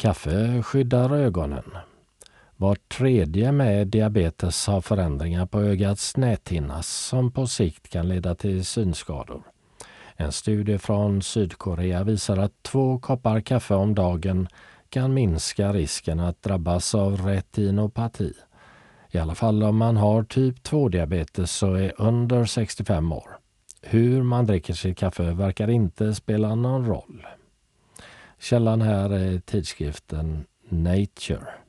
Kaffe skyddar ögonen. Var tredje med diabetes har förändringar på ögats näthinna som på sikt kan leda till synskador. En studie från Sydkorea visar att 2 koppar kaffe om dagen kan minska risken att drabbas av retinopati. I alla fall om man har typ 2-diabetes så är under 65 år. Hur man dricker sitt kaffe verkar inte spela någon roll. Källan här är tidskriften Nature.